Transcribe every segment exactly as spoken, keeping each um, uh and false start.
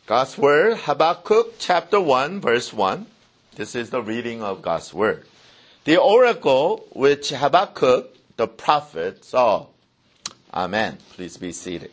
God's Word, Habakkuk chapter one, verse one. This is the reading of God's Word. The oracle which Habakkuk the prophet saw. Amen. Please be seated.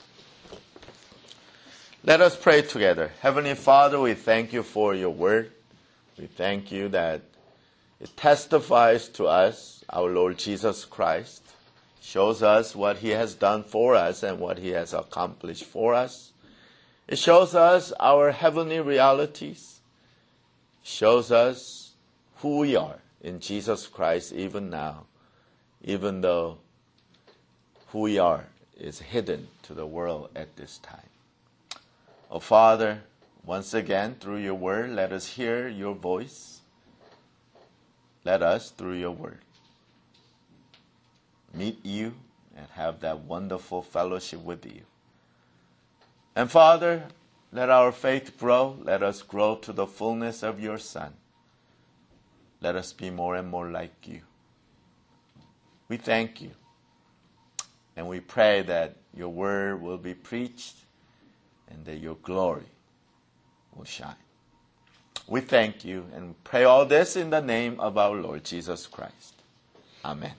Let us pray together. Heavenly Father, we thank you for your Word. We thank you that it testifies to us, our Lord Jesus Christ, shows us what He has done for us and what He has accomplished for us. It shows us our heavenly realities, shows us who we are in Jesus Christ even now, even though who we are is hidden to the world at this time. Oh Father, once again, through your word, let us hear your voice. Let us, through your word, meet you and have that wonderful fellowship with you. And Father, let our faith grow. Let us grow to the fullness of your Son. Let us be more and more like you. We thank you. And we pray that your word will be preached and that your glory will shine. We thank you and pray all this in the name of our Lord Jesus Christ. Amen.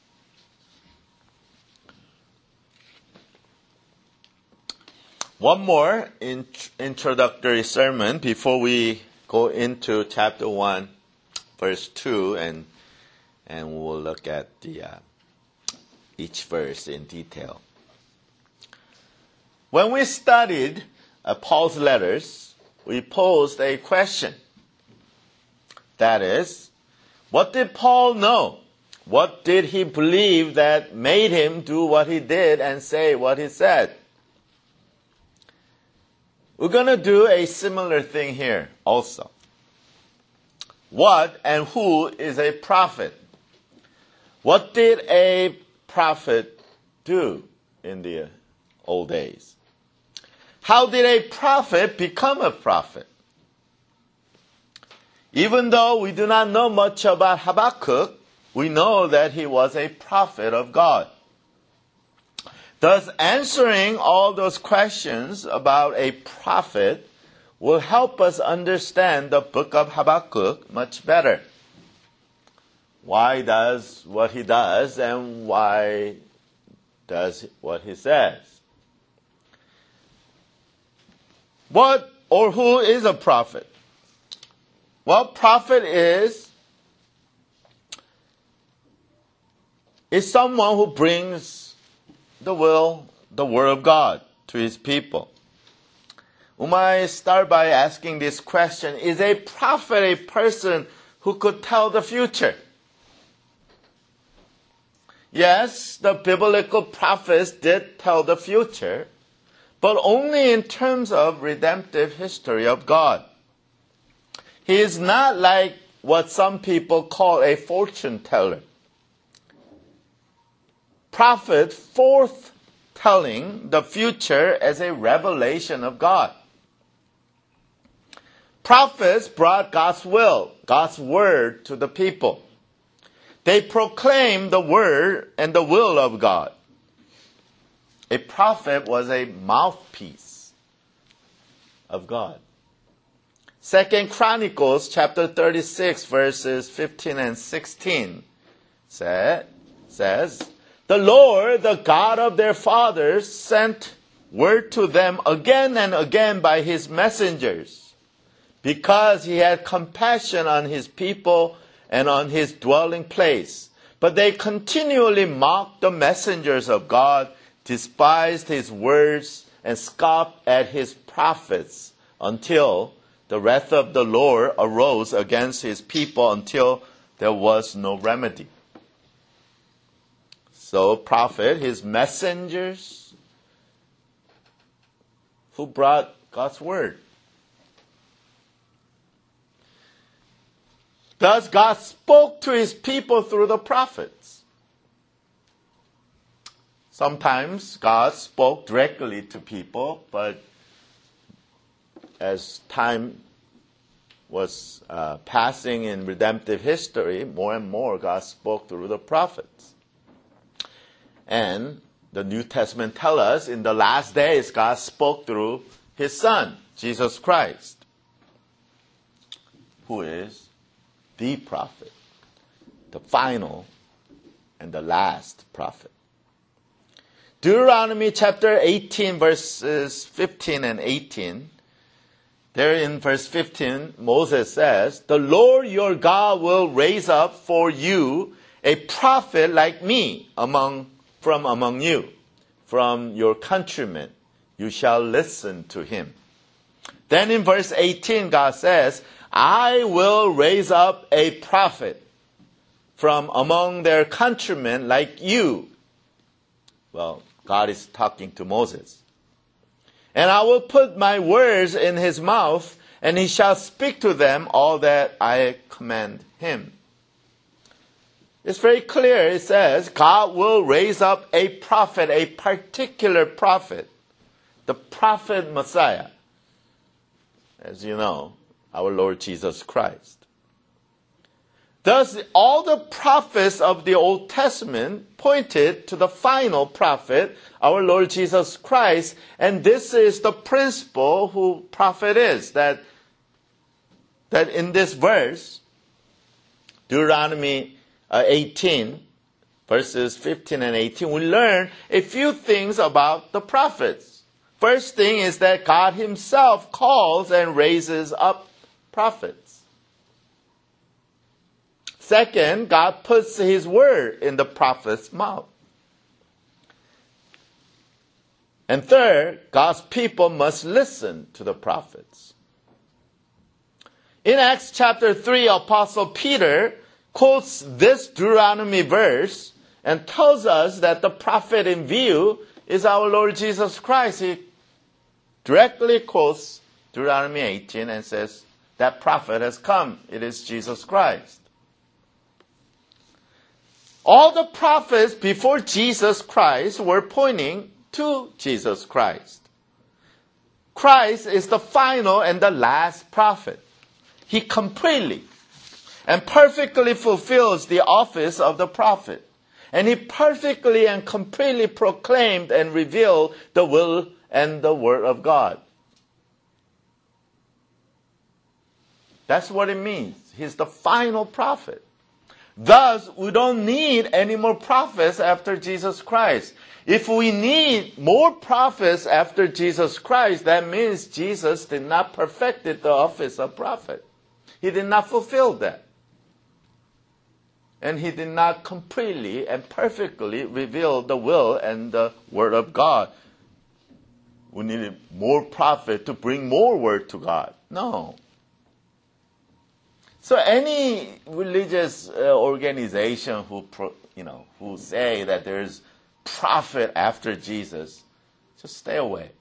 One more int- introductory sermon before we go into chapter one, verse two, and and we'll look at the uh, each verse in detail. When we studied uh, Paul's letters, we posed a question. That is, what did Paul know? What did he believe that made him do what he did and say what he said? We're going to do a similar thing here also. What and who is a prophet? What did a prophet do in the old days? How did a prophet become a prophet? Even though we do not know much about Habakkuk, we know that he was a prophet of God. Thus, answering all those questions about a prophet will help us understand the book of Habakkuk much better. Why does what he does and why does what he says? What or who is a prophet? Well, prophet is, is someone who brings the will, the word of God to his people. We might start by asking this question, is a prophet a person who could tell the future? Yes, the biblical prophets did tell the future, but only in terms of redemptive history of God. He is not like what some people call a fortune teller. Prophet foretelling the future as a revelation of God. Prophets brought God's will, God's word to the people. They proclaimed the word and the will of God. A prophet was a mouthpiece of God. Second Chronicles chapter thirty-six verses fifteen and sixteen say, says, the Lord, the God of their fathers, sent word to them again and again by his messengers, because he had compassion on his people and on his dwelling place. But they continually mocked the messengers of God, despised his words, and scoffed at his prophets, until the wrath of the Lord arose against his people, until there was no remedy. So, prophet, his messengers who brought God's word. Thus, God spoke to his people through the prophets. Sometimes God spoke directly to people, but as time was uh, passing in redemptive history, more and more God spoke through the prophets. And the New Testament tells us in the last days God spoke through his Son, Jesus Christ, who is the prophet, the final and the last prophet. Deuteronomy chapter eighteen, verses fifteen and eighteen. There in verse fifteen, Moses says, "The Lord your God will raise up for you a prophet like me among from among you, from your countrymen. You shall listen to him." Then in verse eighteen, God says, "I will raise up a prophet from among their countrymen like you." Well, God is talking to Moses. "And I will put my words in his mouth, and he shall speak to them all that I command him." It's very clear. It says God will raise up a prophet, a particular prophet, the prophet Messiah. As you know, our Lord Jesus Christ. Thus, all the prophets of the Old Testament pointed to the final prophet, our Lord Jesus Christ, and this is the principle who prophet is, that, that in this verse, Deuteronomy uh, eighteen, verses fifteen and eighteen, we learn a few things about the prophets. First thing is that God himself calls and raises up prophets. Second, God puts his word in the prophet's mouth. And third, God's people must listen to the prophets. In Acts chapter three, Apostle Peter quotes this Deuteronomy verse and tells us that the prophet in view is our Lord Jesus Christ. He directly quotes Deuteronomy eighteen and says, that prophet has come. It is Jesus Christ. All the prophets before Jesus Christ were pointing to Jesus Christ. Christ is the final and the last prophet. He completely and perfectly fulfills the office of the prophet. And he perfectly and completely proclaimed and revealed the will and the word of God. That's what it means. He's the final prophet. Thus, we don't need any more prophets after Jesus Christ. If we need more prophets after Jesus Christ, that means Jesus did not perfect the office of prophet. He did not fulfill that. And he did not completely and perfectly reveal the will and the word of God. We needed more prophet to bring more word to God. No. So any religious uh, organization who, pro, you know, who say that there's prophet after Jesus, just stay away.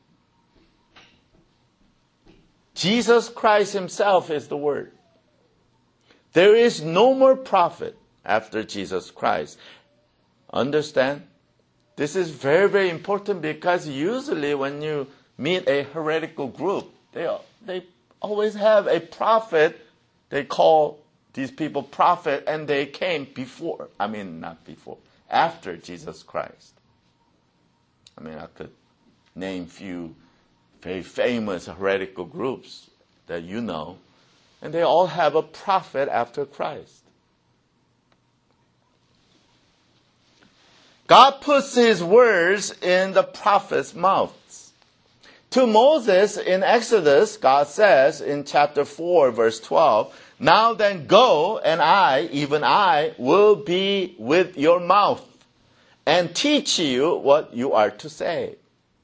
Jesus Christ himself is the word. There is no more prophet after Jesus Christ. Understand? This is very, very important because usually when you meet a heretical group, they, they always have a prophet. They call these people prophet, and they came before. I mean, not before. After Jesus Christ. I mean, I could name few very famous heretical groups that you know, and they all have a prophet after Christ. God puts his words in the prophets' mouths. To Moses in Exodus, God says in chapter four, verse twelve, "Now then go, and I, even I, will be with your mouth, and teach you what you are to say."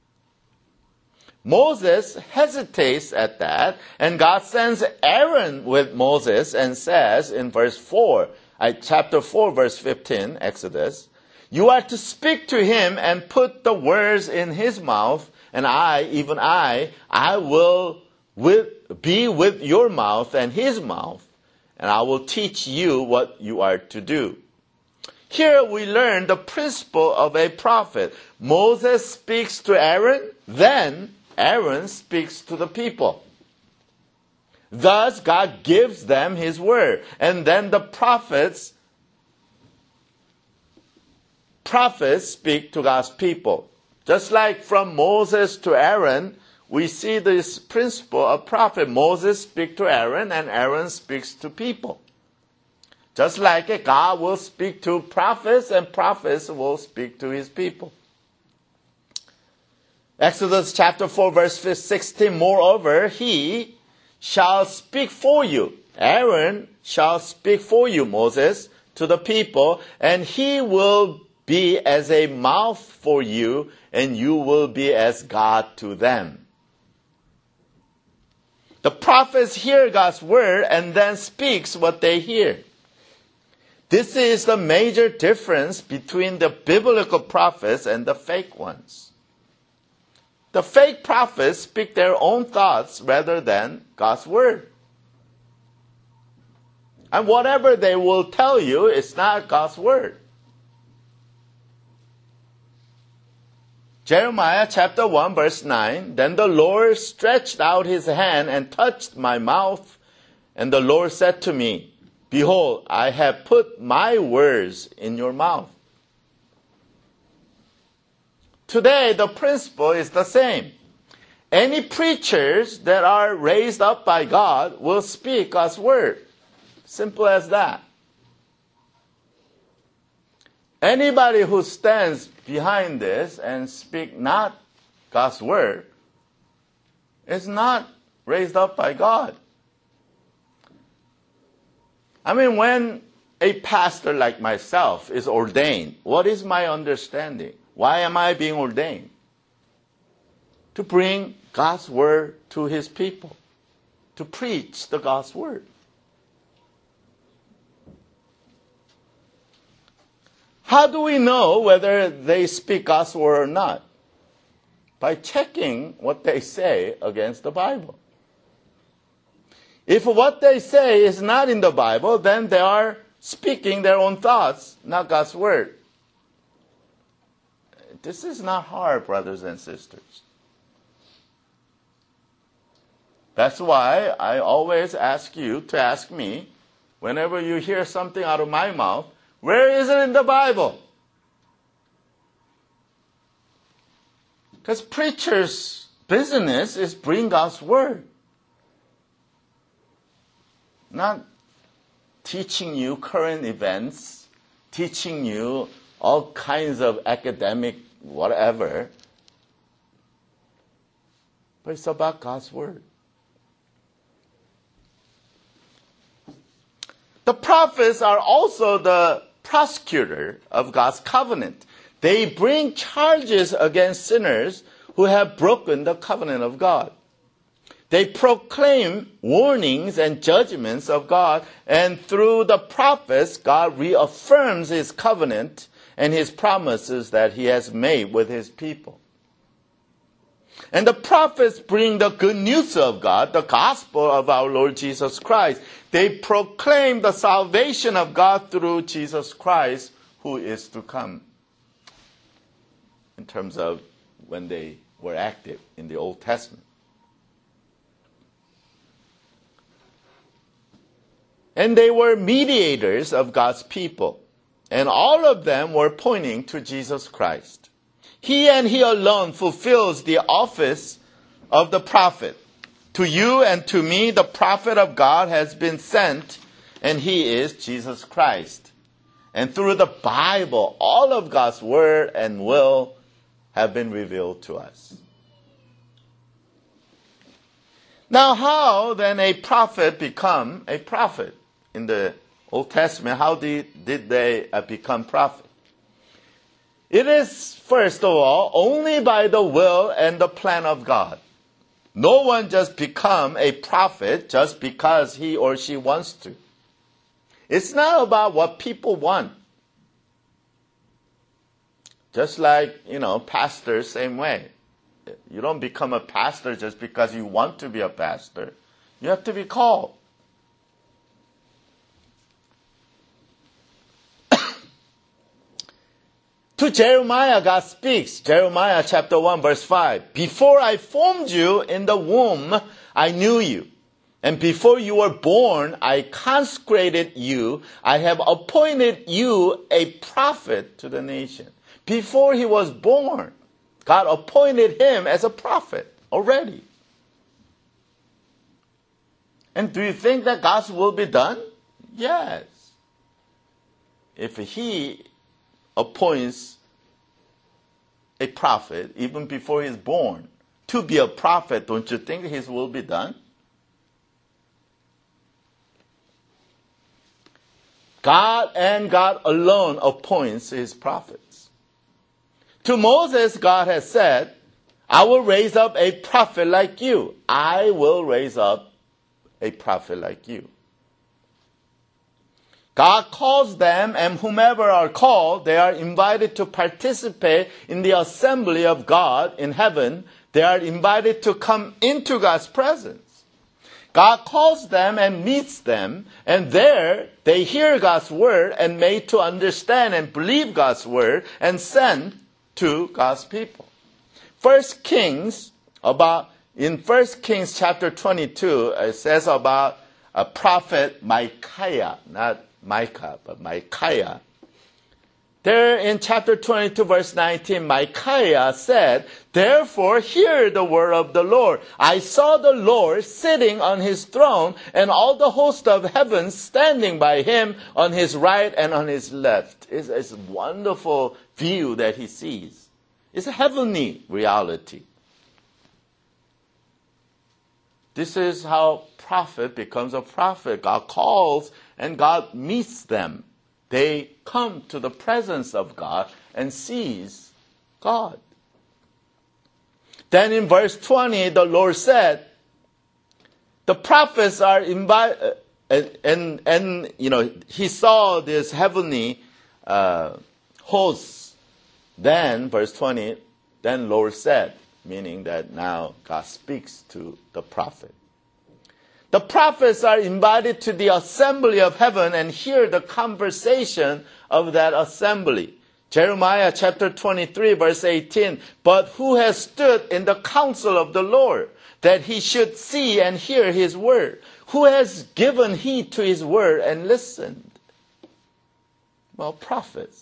Moses hesitates at that, and God sends Aaron with Moses and says in verse four, uh, chapter four, verse fifteen, Exodus, "You are to speak to him and put the words in his mouth, and I, even I, I will with, be with your mouth and his mouth, and I will teach you what you are to do." Here we learn the principle of a prophet. Moses speaks to Aaron, then Aaron speaks to the people. Thus, God gives them his word. And then the prophets, prophets speak to God's people. Just like from Moses to Aaron, we see this principle of prophet. Moses speaks to Aaron, and Aaron speaks to people. Just like it, God will speak to prophets, and prophets will speak to his people. Exodus chapter four, verse sixteen, moreover, he shall speak for you. Aaron shall speak for you, Moses, to the people, and he will be as a mouth for you, and you will be as God to them. The prophets hear God's word and then speaks what they hear. This is the major difference between the biblical prophets and the fake ones. The fake prophets speak their own thoughts rather than God's word. And whatever they will tell you is not God's word. Jeremiah chapter one, verse nine, then the Lord stretched out his hand and touched my mouth, and the Lord said to me, behold, I have put my words in your mouth. Today, the principle is the same. Any preachers that are raised up by God will speak God's word. Simple as that. Anybody who stands behind this and speak not God's word is not raised up by God. I mean, when a pastor like myself is ordained, what is my understanding? Why am I being ordained? To bring God's word to his people. To preach the God's word. How do we know whether they speak God's word or not? By checking what they say against the Bible. If what they say is not in the Bible, then they are speaking their own thoughts, not God's word. This is not hard, brothers and sisters. That's why I always ask you to ask me, whenever you hear something out of my mouth, where is it in the Bible? Because preachers' business is bring God's word. Not teaching you current events, teaching you all kinds of academic whatever. But it's about God's word. The prophets are also the prosecutor of God's covenant. They bring charges against sinners who have broken the covenant of God. They proclaim warnings and judgments of God, and through the prophets, God reaffirms his covenant and his promises that he has made with his people. And the prophets bring the good news of God, the gospel of our Lord Jesus Christ. They proclaim the salvation of God through Jesus Christ, who is to come. In terms of when they were active in the Old Testament. And they were mediators of God's people. And all of them were pointing to Jesus Christ. He and he alone fulfills the office of the prophet. To you and to me, the prophet of God has been sent, and he is Jesus Christ. And through the Bible, all of God's word and will have been revealed to us. Now, how then a prophet become a prophet? In the Old Testament, how did, did they uh, become prophets? It is, first of all, only by the will and the plan of God. No one just become a prophet just because he or she wants to. It's not about what people want. Just like, you know, pastors, same way. You don't become a pastor just because you want to be a pastor. You have to be called. To Jeremiah, God speaks. Jeremiah chapter one, verse five. Before I formed you in the womb, I knew you. And before you were born, I consecrated you. I have appointed you a prophet to the nation. Before he was born, God appointed him as a prophet already. And do you think that God's will be done? Yes. If he appoints a prophet even before he's born to be a prophet, don't you think his will be done? God and God alone appoints his prophets. To Moses, God has said, I will raise up a prophet like you. I will raise up a prophet like you. God calls them, and whomever are called, they are invited to participate in the assembly of God in heaven. They are invited to come into God's presence. God calls them and meets them, and there they hear God's word and made to understand and believe God's word and sent to God's people. First Kings, about in First Kings chapter twenty-two, it says about a prophet Micaiah, not Micah, but Micaiah. There in chapter twenty-two, verse nineteen, Micaiah said, therefore hear the word of the Lord. I saw the Lord sitting on his throne, and all the host of heaven standing by him on his right and on his left. It's, it's a wonderful view that he sees. It's a heavenly reality. This is how prophet becomes a prophet. God calls and God meets them. They come to the presence of God and sees God. Then in verse twenty, the Lord said, the prophets are invited, and, and, and, you know, he saw this heavenly uh, hosts. Then, verse twenty, then Lord said, meaning that now God speaks to the prophet. The prophets are invited to the assembly of heaven and hear the conversation of that assembly. Jeremiah chapter twenty-three, verse eighteen, but who has stood in the counsel of the Lord, that he should see and hear his word? Who has given heed to his word and listened? Well, prophets.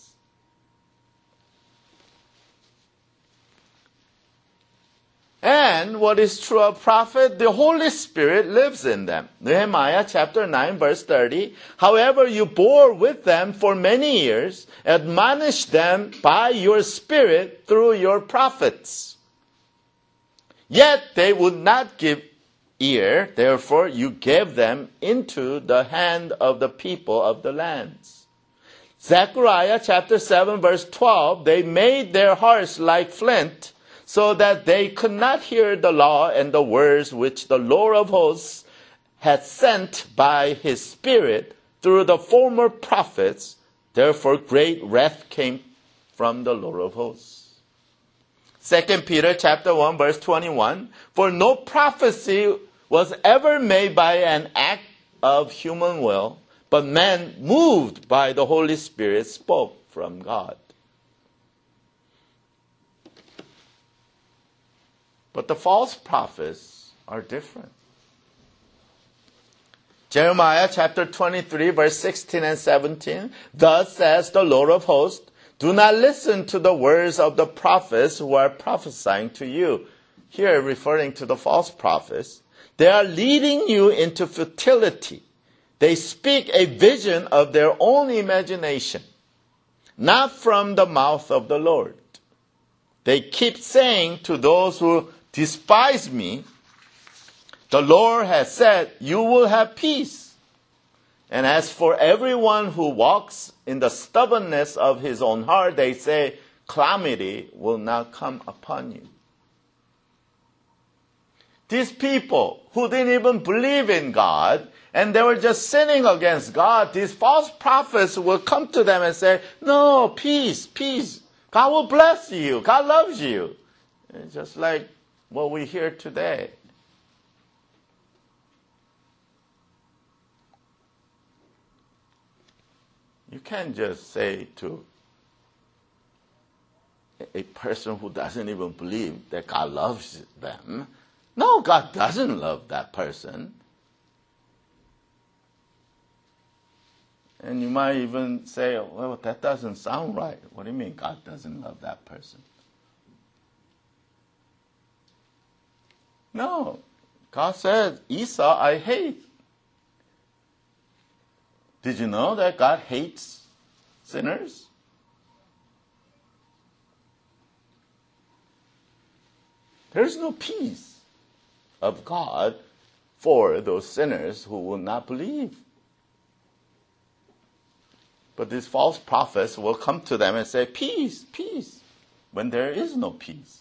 And what is true of prophet? The Holy Spirit lives in them. Nehemiah chapter nine, verse thirty. However, you bore with them for many years, admonished them by your Spirit through your prophets. Yet they would not give ear, therefore you gave them into the hand of the people of the lands. Zechariah chapter seven, verse twelve. They made their hearts like flint, so that they could not hear the law and the words which the Lord of hosts had sent by his Spirit through the former prophets. Therefore great wrath came from the Lord of hosts. Second Peter chapter one, verse twenty-one. For no prophecy was ever made by an act of human will, but men moved by the Holy Spirit spoke from God. But the false prophets are different. Jeremiah chapter twenty-three, verse sixteen and seventeen. Thus says the Lord of hosts, do not listen to the words of the prophets who are prophesying to you. Here referring to the false prophets. They are leading you into futility. They speak a vision of their own imagination, not from the mouth of the Lord. They keep saying to those who despise me, the Lord has said, you will have peace. And as for everyone who walks in the stubbornness of his own heart, they say, calamity will not come upon you. These people who didn't even believe in God, and they were just sinning against God, these false prophets will come to them and say, no, peace, peace. God will bless you. God loves you. It's just like what we hear today. You can't just say to a person who doesn't even believe that God loves them, no, God doesn't love that person. And you might even say, well, that doesn't sound right. What do you mean God doesn't love that person? No. God said, Esau I hate. Did you know that God hates sinners? There's no peace of God for those sinners who will not believe. But these false prophets will come to them and say, peace, peace, when there is no peace.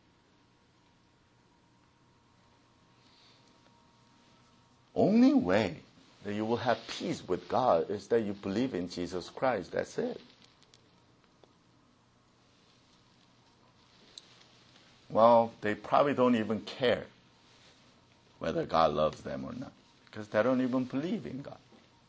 Only way that you will have peace with God is that you believe in Jesus Christ. That's it. Well, they probably don't even care whether God loves them or not, because they don't even believe in God.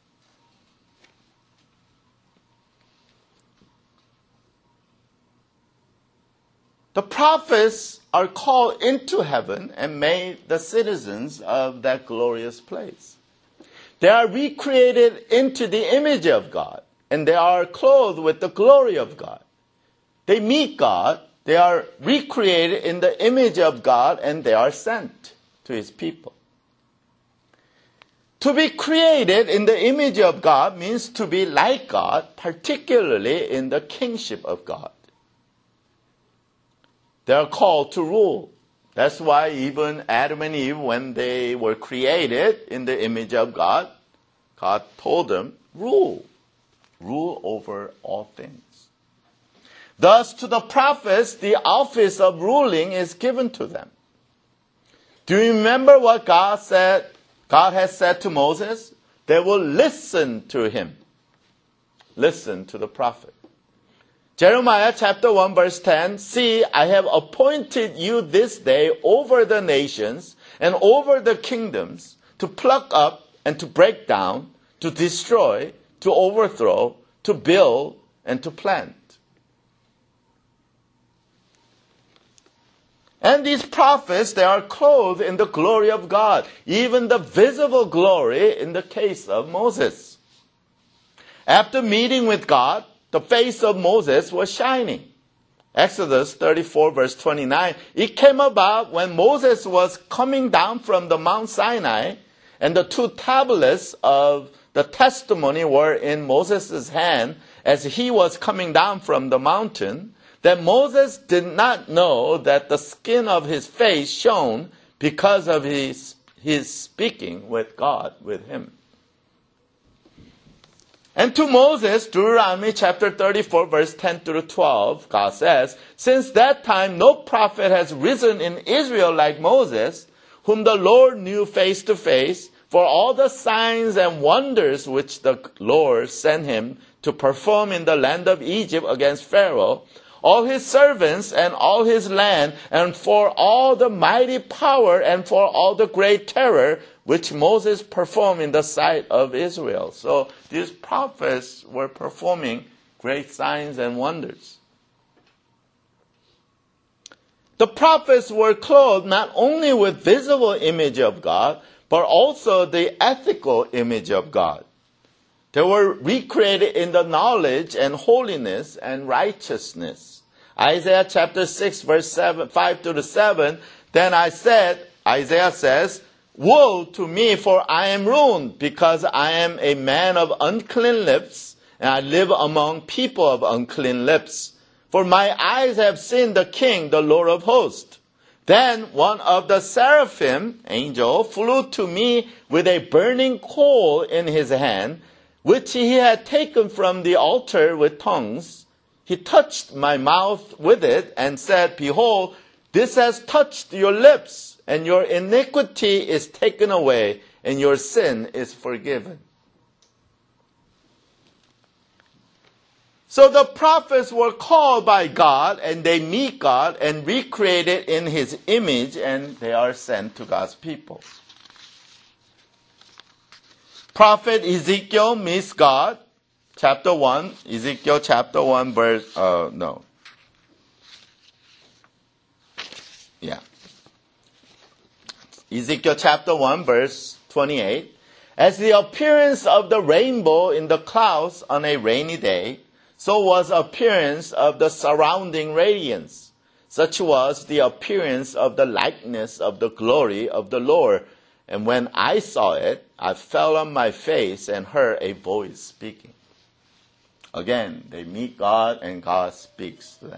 The prophets are called into heaven and made the citizens of that glorious place. They are recreated into the image of God, and they are clothed with the glory of God. They meet God, they are recreated in the image of God, and they are sent to his people. To be created in the image of God means to be like God, particularly in the kingship of God. They are called to rule. That's why even Adam and Eve, when they were created in the image of God, God told them, rule. Rule over all things. Thus, to the prophets, the office of ruling is given to them. Do you remember what God said? God has said to Moses, they will listen to him. Listen to the prophet. Jeremiah chapter one verse ten, see, I have appointed you this day over the nations and over the kingdoms to pluck up and to break down, to destroy, to overthrow, to build, and to plant. And these prophets, they are clothed in the glory of God, even the visible glory in the case of Moses. After meeting with God, the face of Moses was shining. Exodus thirty-four verse twenty-nine, it came about when Moses was coming down from the Mount Sinai, and the two tablets of the testimony were in Moses' hand as he was coming down from the mountain, that Moses did not know that the skin of his face shone because of his, his speaking with God, with him. And to Moses, Deuteronomy chapter thirty-four, verse ten through twelve, God says, since that time no prophet has risen in Israel like Moses, whom the Lord knew face to face, for all the signs and wonders which the Lord sent him to perform in the land of Egypt against Pharaoh, all his servants and all his land, and for all the mighty power and for all the great terror which Moses performed in the sight of Israel. So these prophets were performing great signs and wonders. The prophets were clothed not only with visible image of God, but also the ethical image of God. They were recreated in the knowledge and holiness and righteousness. Isaiah chapter six, verse seven, five to seven, then I said, Isaiah says, woe to me, for I am ruined, because I am a man of unclean lips, and I live among people of unclean lips. For my eyes have seen the King, the Lord of hosts. Then one of the seraphim, angel, flew to me with a burning coal in his hand, which he had taken from the altar with tongues. He touched my mouth with it and said, behold, this has touched your lips, and your iniquity is taken away, and your sin is forgiven. So the prophets were called by God, and they meet God and recreated in his image, and they are sent to God's people. Prophet Ezekiel meets God. Chapter one, Ezekiel chapter one, verse, uh, no. Yeah. Ezekiel chapter one, verse twenty-eight. As the appearance of the rainbow in the clouds on a rainy day, so was appearance of the surrounding radiance. Such was the appearance of the likeness of the glory of the Lord. And when I saw it, I fell on my face and heard a voice speaking. Again, they meet God and God speaks to them.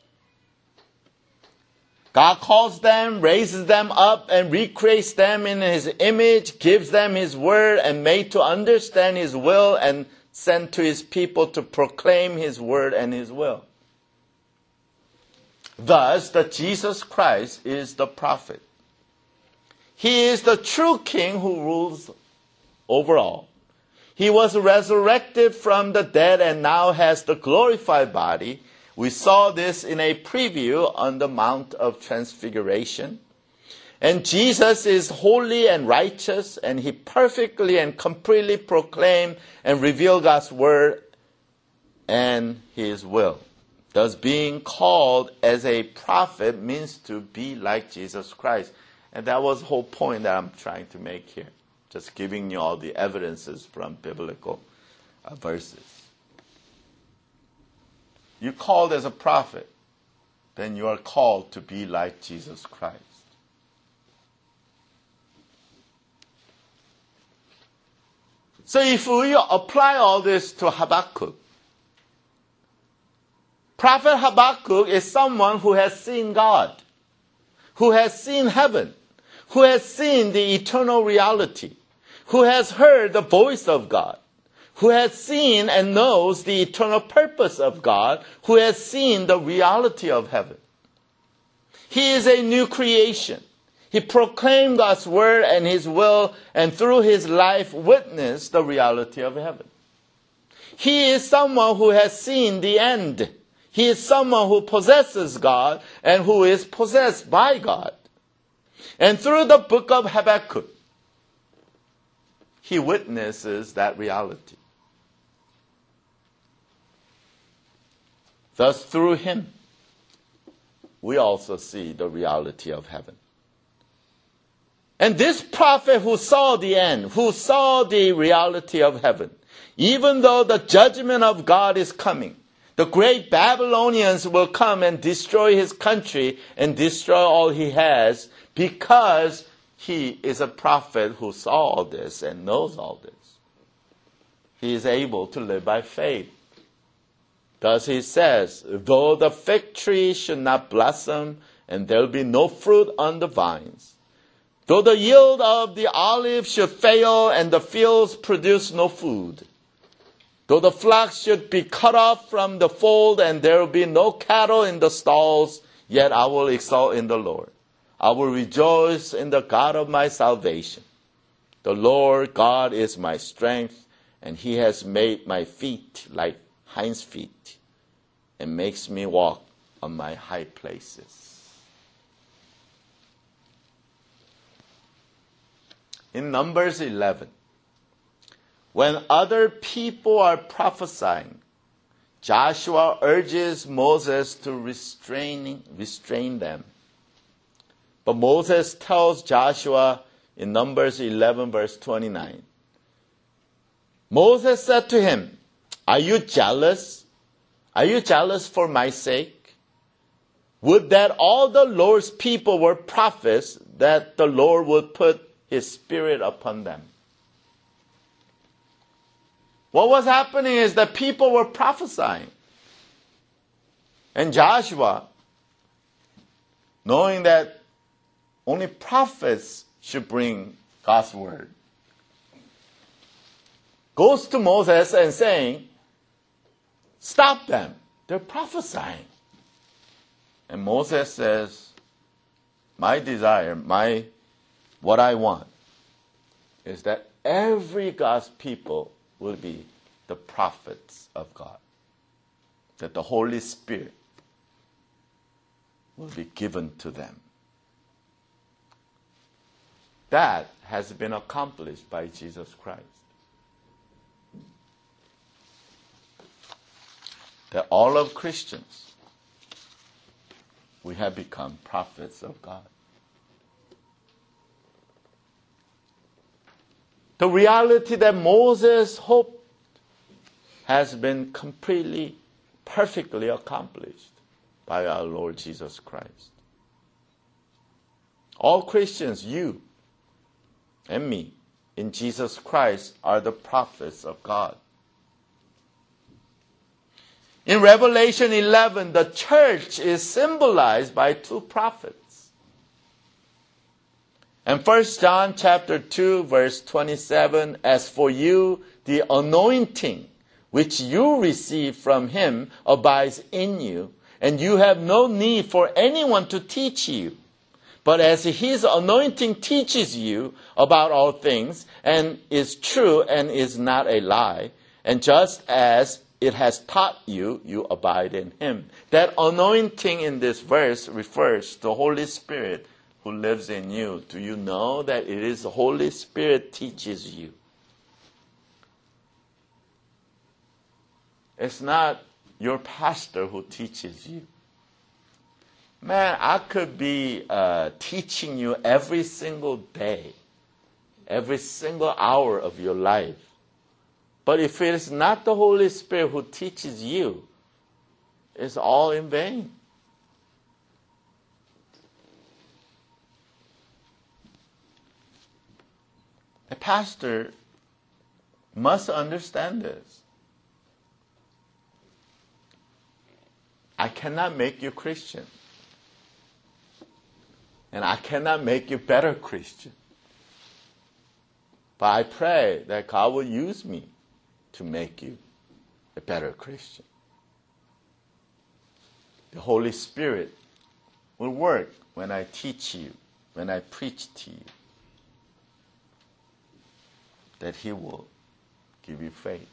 God calls them, raises them up, and recreates them in His image, gives them His word, and made to understand His will, and sent to His people to proclaim His word and His will. Thus, the Jesus Christ is the prophet. He is the true king who rules over all. He was resurrected from the dead and now has the glorified body. We saw this in a preview on the Mount of Transfiguration. And Jesus is holy and righteous, and He perfectly and completely proclaimed and revealed God's word and His will. Thus, being called as a prophet means to be like Jesus Christ. And that was the whole point that I'm trying to make here. Just giving you all the evidences from biblical uh, verses. You're called as a prophet, then you are called to be like Jesus Christ. So if we apply all this to Habakkuk, Prophet Habakkuk is someone who has seen God, who has seen heaven, who has seen the eternal reality, who has heard the voice of God, who has seen and knows the eternal purpose of God, who has seen the reality of heaven. He is a new creation. He proclaimed God's word and His will, and through his life witnessed the reality of heaven. He is someone who has seen the end. He is someone who possesses God and who is possessed by God. And through the book of Habakkuk, he witnesses that reality. Thus, through him, we also see the reality of heaven. And this prophet who saw the end, who saw the reality of heaven, even though the judgment of God is coming, the great Babylonians will come and destroy his country and destroy all he has, because he is a prophet who saw all this and knows all this. He is able to live by faith. Thus he says, though the fig tree should not blossom and there will be no fruit on the vines, though the yield of the olive should fail and the fields produce no food, though the flock should be cut off from the fold and there will be no cattle in the stalls, yet I will exult in the Lord. I will rejoice in the God of my salvation. The Lord God is my strength, and he has made my feet like hinds feet and makes me walk on my high places. In Numbers eleven, when other people are prophesying, Joshua urges Moses to restrain, restrain them. But Moses tells Joshua in Numbers eleven verse twenty-nine, Moses said to him, are you jealous? Are you jealous for my sake? Would that all the Lord's people were prophets, that the Lord would put his spirit upon them. What was happening is that people were prophesying. And Joshua, knowing that only prophets should bring God's word, goes to Moses and saying, stop them. They're prophesying. And Moses says, my desire, my what I want is that every God's people will be the prophets of God. That the Holy Spirit will be given to them. That has been accomplished by Jesus Christ. That all of Christians, we have become prophets of God. The reality that Moses hoped has been completely, perfectly accomplished by our Lord Jesus Christ. All Christians, you and me, in Jesus Christ, are the prophets of God. In Revelation eleven, the church is symbolized by two prophets. And First John chapter two, verse twenty-seven, as for you, the anointing which you receive from him abides in you, and you have no need for anyone to teach you. But as his anointing teaches you about all things, and is true and is not a lie, and just as it has taught you, you abide in him. That anointing in this verse refers to the Holy Spirit who lives in you. Do you know that it is the Holy Spirit teaches you? It's not your pastor who teaches you. Man, I could be uh, teaching you every single day, every single hour of your life. But if it is not the Holy Spirit who teaches you, it's all in vain. A pastor must understand this. I cannot make you Christian. And I cannot make you better Christian. But I pray that God will use me to make you a better Christian. The Holy Spirit will work when I teach you, when I preach to you, that he will give you faith.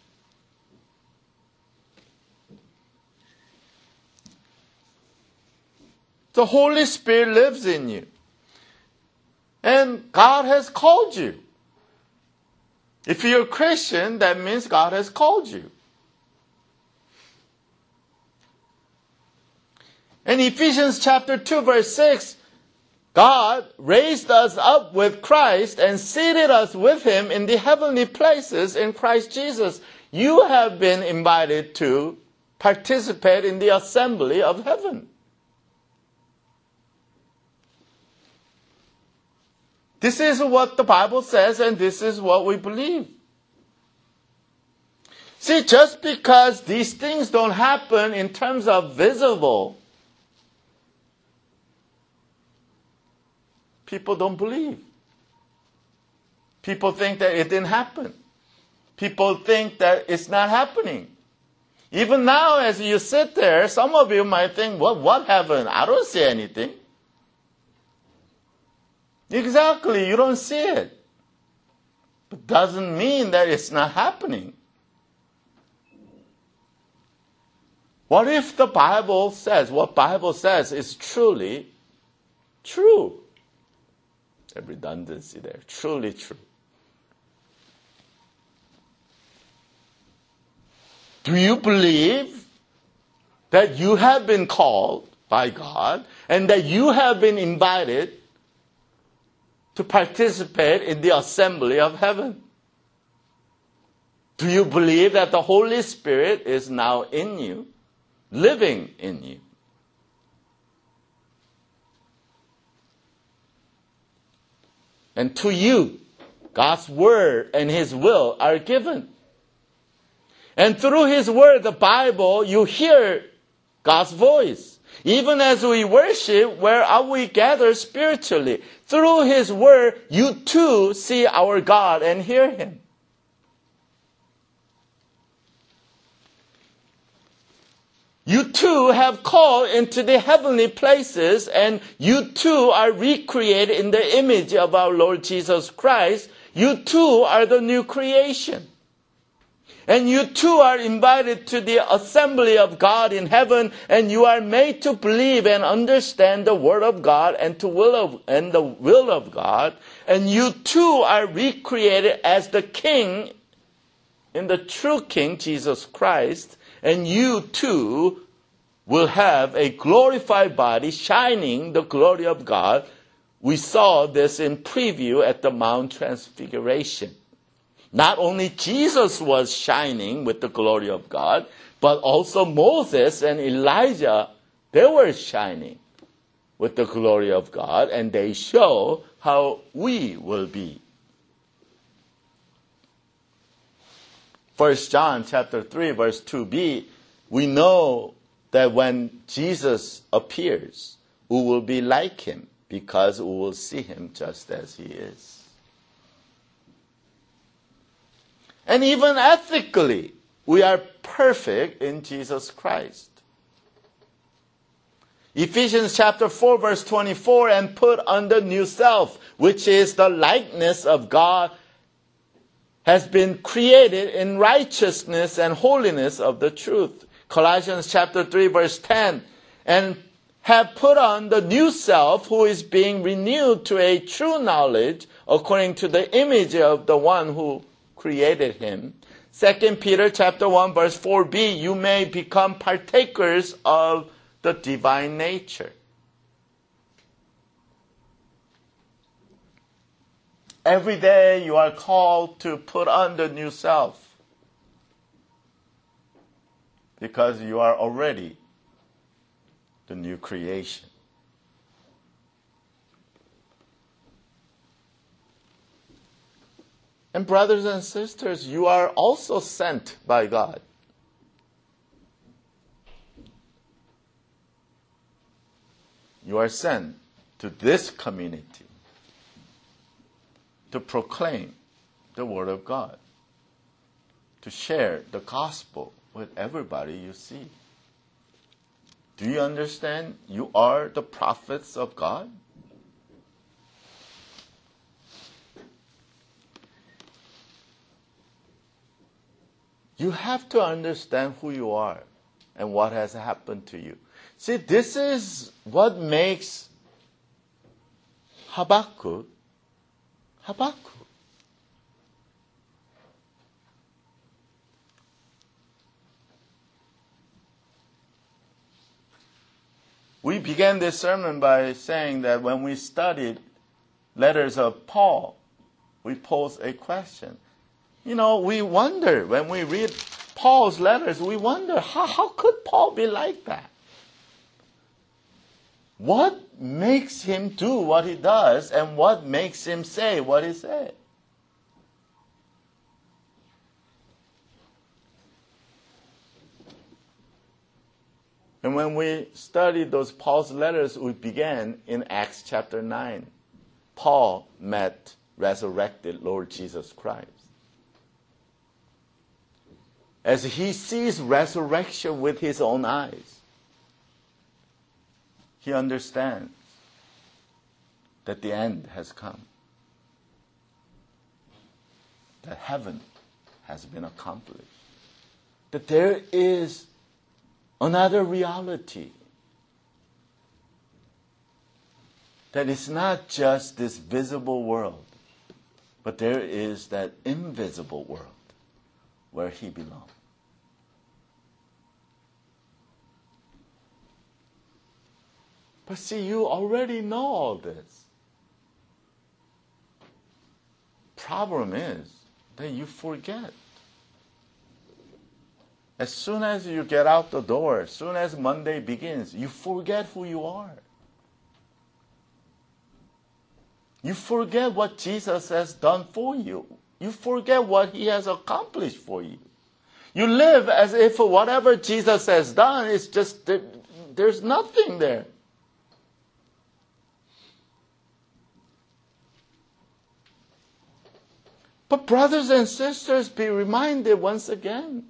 The Holy Spirit lives in you. And God has called you. If you're a Christian, that means God has called you. In Ephesians chapter two, verse six, God raised us up with Christ and seated us with him in the heavenly places in Christ Jesus. You have been invited to participate in the assembly of heaven. This is what the Bible says, and this is what we believe. See, just because these things don't happen in terms of visible, people don't believe. People think that it didn't happen. People think that it's not happening. Even now, as you sit there, some of you might think, what, what happened? I don't see anything. Exactly, you don't see it. But doesn't mean that it's not happening. What if the Bible says, what Bible says is truly true? A redundancy there, truly true. Do you believe that you have been called by God and that you have been invited to participate in the assembly of heaven? Do you believe that the Holy Spirit is now in you, living in you? And to you, God's word and his will are given. And through his word, the Bible, you hear God's voice. Even as we worship, where are we gathered spiritually? Through his word, you too see our God and hear him. You too have called into the heavenly places, and you too are recreated in the image of our Lord Jesus Christ. You too are the new creation. And you too are invited to the assembly of God in heaven, and you are made to believe and understand the word of God and to will of and the will of God. And you too are recreated as the king in the true King Jesus Christ, and you too will have a glorified body shining the glory of God. We saw this in preview at the Mount Transfiguration. Not only Jesus was shining with the glory of God, but also Moses and Elijah They were shining with the glory of God, and they show how we will be. First John chapter three, verse two b, we know that when Jesus appears, we will be like him because we will see him just as he is. And even ethically, we are perfect in Jesus Christ. Ephesians chapter four, verse twenty-four, and put on the new self, which is the likeness of God, has been created in righteousness and holiness of the truth. Colossians chapter three, verse ten, and have put on the new self, who is being renewed to a true knowledge according to the image of the one who created him. Second Peter chapter one, verse four b, you may become partakers of the divine nature. Every day you are called to put on the new self because you are already the new creation. And brothers and sisters, you are also sent by God. You are sent to this community to proclaim the Word of God, to share the gospel with everybody you see. Do you understand? You are the prophets of God. You have to understand who you are and what has happened to you. See, this is what makes Habakkuk Habakkuk. We began this sermon by saying that when we studied letters of Paul, we posed a question. You know, we wonder, when we read Paul's letters, we wonder, how, how could Paul be like that? What makes him do what he does, and what makes him say what he said? And when we studied those Paul's letters, we began in Acts chapter nine. Paul met resurrected Lord Jesus Christ. As he sees resurrection with his own eyes, he understands that the end has come, that heaven has been accomplished, that there is another reality, that it's not just this visible world, but there is that invisible world where he belongs. But see, you already know all this. Problem is that you forget. As soon as you get out the door, as soon as Monday begins, you forget who you are. You forget what Jesus has done for you. You forget what he has accomplished for you. You live as if whatever Jesus has done is just, there's nothing there. But brothers and sisters, be reminded once again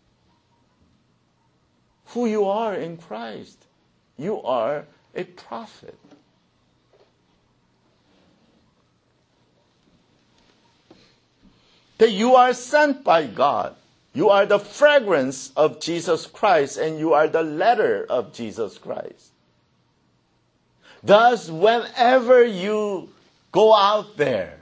who you are in Christ. You are a prophet. That you are sent by God. You are the fragrance of Jesus Christ, and you are the letter of Jesus Christ. Thus, whenever you go out there,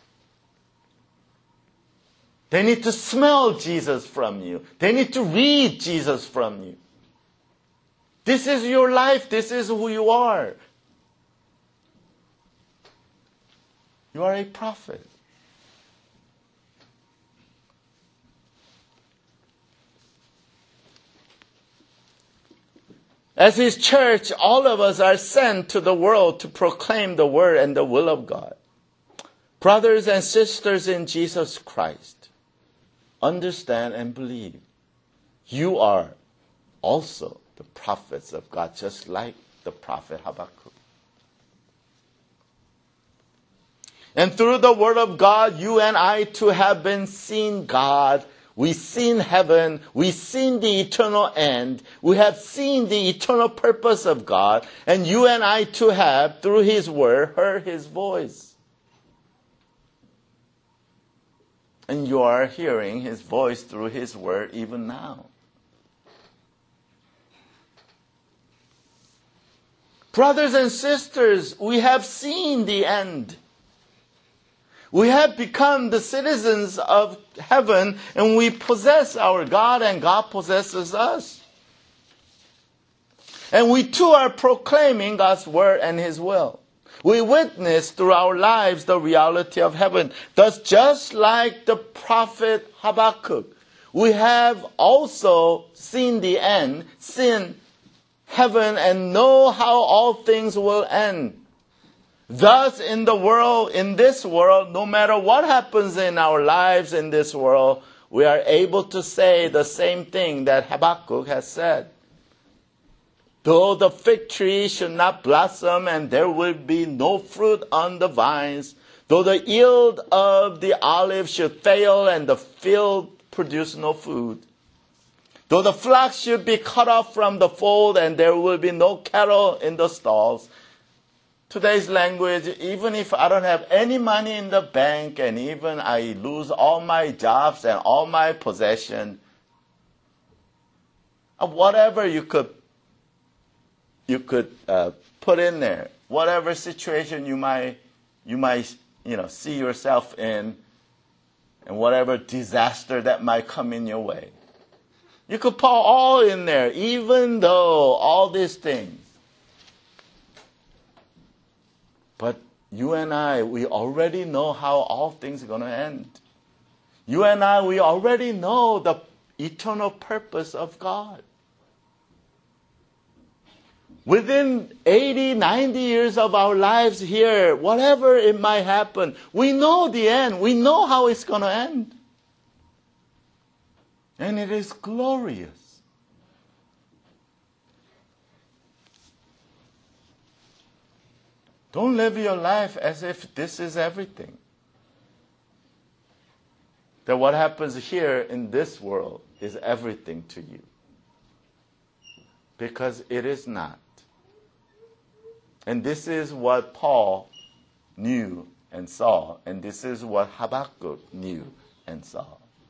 they need to smell Jesus from you. They need to read Jesus from you. This is your life. This is who you are. You are a prophet. As His church, all of us are sent to the world to proclaim the word and the will of God. Brothers and sisters in Jesus Christ, understand and believe. You are also the prophets of God, just like the prophet Habakkuk. And through the word of God, you and I too have been seeing God. We've seen heaven. We've seen the eternal end. We have seen the eternal purpose of God. And you and I too have, through His word, heard His voice. And you are hearing His voice through His word even now. Brothers and sisters, we have seen the end. We have become the citizens of heaven, and we possess our God, and God possesses us. And we too are proclaiming God's word and His will. We witness through our lives the reality of heaven. Thus, just like the prophet Habakkuk, we have also seen the end, seen heaven, and know how all things will end. Thus, in the world, in this world, no matter what happens in our lives in this world, we are able to say the same thing that Habakkuk has said. Though the fig tree should not blossom and there will be no fruit on the vines, though the yield of the olive should fail and the field produce no food, though the flock should be cut off from the fold and there will be no cattle in the stalls. Today's language, even if I don't have any money in the bank and even I lose all my jobs and all my possession, whatever you could you could uh, put in there, whatever situation you might you might you know see yourself in, and whatever disaster that might come in your way, you could put all in there, even though all these things. But you and I, we already know how all things are going to end. You and I, we already know the eternal purpose of God. Within eighty, ninety years of our lives here, whatever it might happen, we know the end. We know how it's going to end. And it is glorious. Don't live your life as if this is everything. That what happens here in this world is everything to you. Because it is not. And this is what Paul knew and saw. And this is what Habakkuk knew and saw.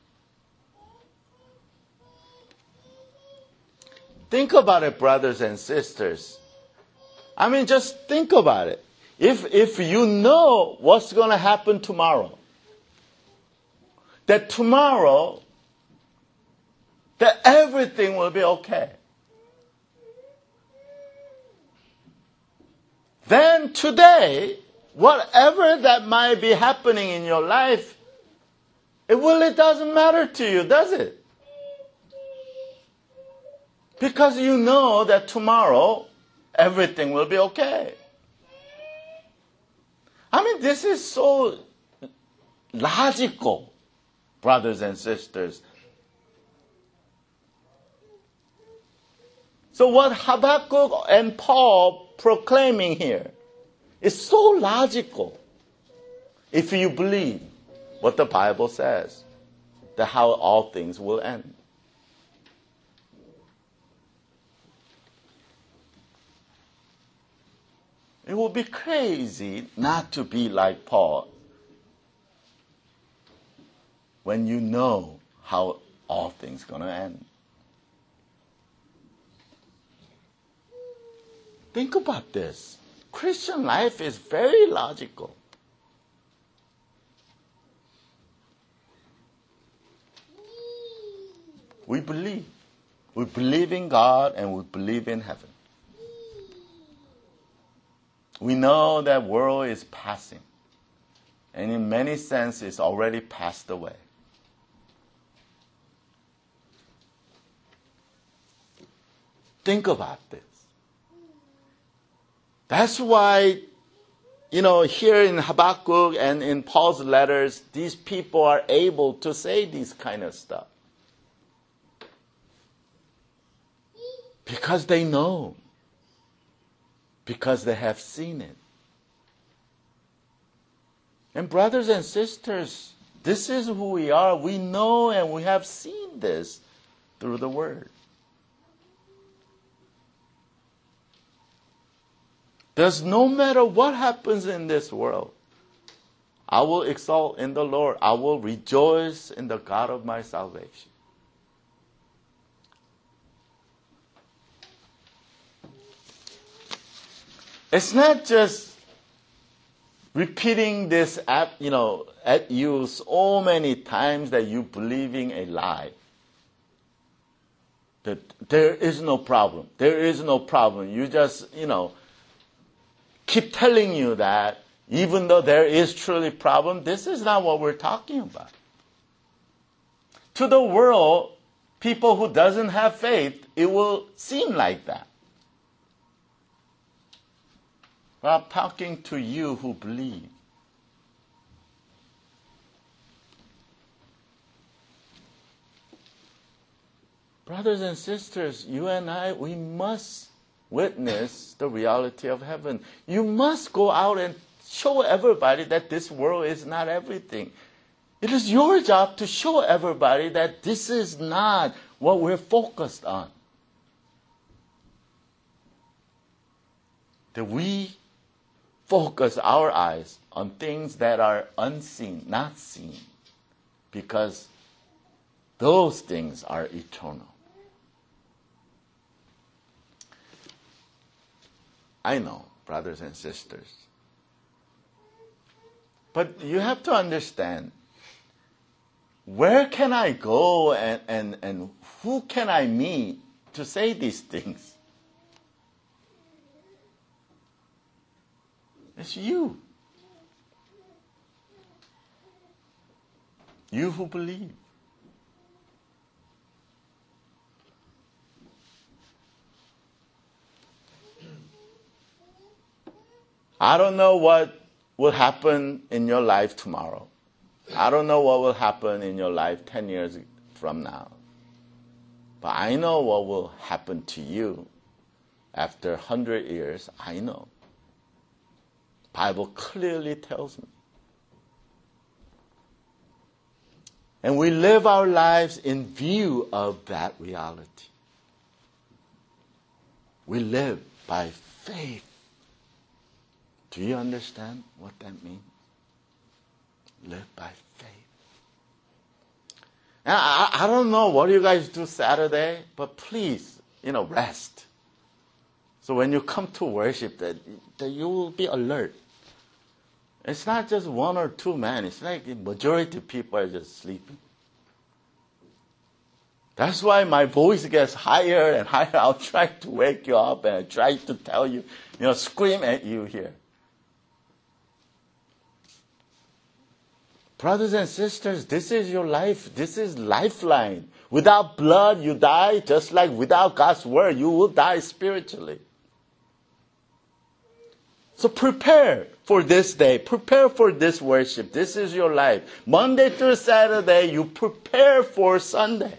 Think about it, brothers and sisters. I mean, just think about it. If, if you know what's going to happen tomorrow, that tomorrow, that everything will be okay, then today, whatever that might be happening in your life, it really doesn't matter to you, does it? Because you know that tomorrow, everything will be okay. I mean, this is so logical, brothers and sisters. So what Habakkuk and Paul proclaiming here is so logical if you believe what the Bible says, that how all things will end. It would be crazy not to be like Paul when you know how all things are going to end. Think about this. Christian life is very logical. We believe. We believe in God and we believe in heaven. We know that world is passing. And in many senses, it's already passed away. Think about this. That's why, you know, here in Habakkuk and in Paul's letters, these people are able to say these kind of stuff. Because they know. Because they have seen it. And brothers and sisters, this is who we are. We know and we have seen this through the Word. There's no matter what happens in this world, I will exalt in the Lord. I will rejoice in the God of my salvation. It's not just repeating this at, you know, at you so many times that you believing a lie. That there is no problem. There is no problem. You just, you know, keep telling you that even though there is truly problem, this is not what we're talking about. To the world, people who doesn't have faith, it will seem like that. But I'm talking to you who believe. Brothers and sisters, you and I, we must witness the reality of heaven. You must go out and show everybody that this world is not everything. It is your job to show everybody that this is not what we're focused on. That we focus our eyes on things that are unseen, not seen, because those things are eternal. I know, brothers and sisters. But you have to understand, where can I go and, and, and who can I meet to say these things? It's you. You who believe. I don't know what will happen in your life tomorrow. I don't know what will happen in your life ten years from now. But I know what will happen to you after one hundred years. I know. Bible clearly tells me. And we live our lives in view of that reality. We live by faith. Do you understand what that means? Live by faith. And I, I don't know what you guys do Saturday, but please, you know, rest. So when you come to worship, that, that you will be alert. It's not just one or two men. It's like the majority of people are just sleeping. That's why my voice gets higher and higher. I'll try to wake you up and I try to tell you, you know, scream at you here. Brothers and sisters, this is your life. This is lifeline. Without blood, you die. Just like without God's word, you will die spiritually. So prepare for this day. Prepare for this worship. This is your life. Monday through Saturday, you prepare for Sunday.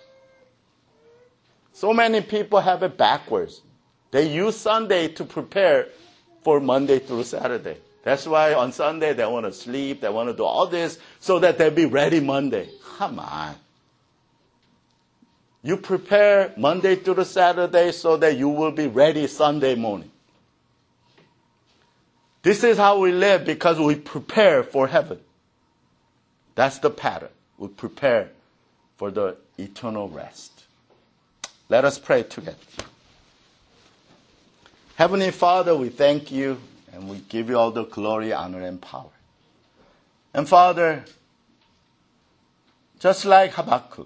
So many people have it backwards. They use Sunday to prepare for Monday through Saturday. That's why on Sunday they want to sleep, they want to do all this so that they'll be ready Monday. Come on. You prepare Monday through Saturday so that you will be ready Sunday morning. This is how we live because we prepare for heaven. That's the pattern. We prepare for the eternal rest. Let us pray together. Heavenly Father, we thank you and we give you all the glory, honor, and power. And Father, just like Habakkuk,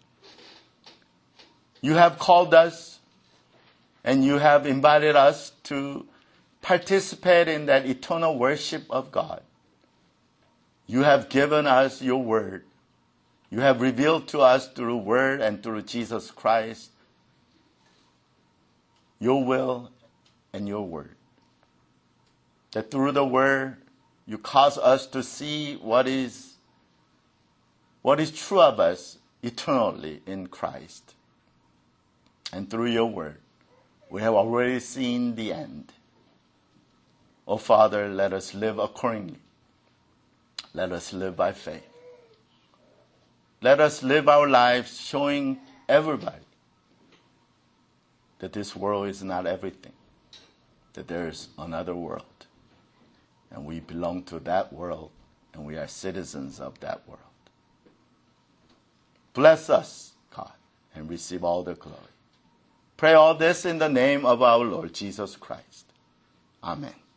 you have called us and you have invited us to participate in that eternal worship of God. You have given us your word. You have revealed to us through word and through Jesus Christ your will and your word. that through the word, you cause us to see what is, what is true of us eternally in Christ. And through your word, we have already seen the end. Oh, Father, let us live accordingly. Let us live by faith. Let us live our lives showing everybody that this world is not everything, that there is another world, and we belong to that world, and we are citizens of that world. Bless us, God, and receive all the glory. Pray all this in the name of our Lord Jesus Christ. Amen.